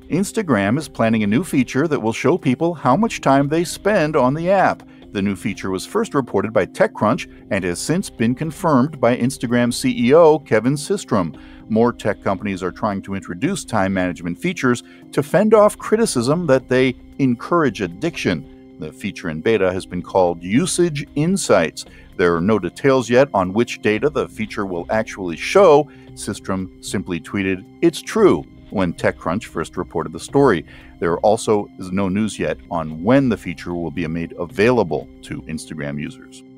Instagram is planning a new feature that will show people how much time they spend on the app. The new feature was first reported by TechCrunch and has since been confirmed by Instagram CEO Kevin Systrom. More tech companies are trying to introduce time management features to fend off criticism that they encourage addiction. The feature in beta has been called Usage Insights. There are no details yet on which data the feature will actually show. Systrom simply tweeted, "It's true," when TechCrunch first reported the story. There also is no news yet on when the feature will be made available to Instagram users.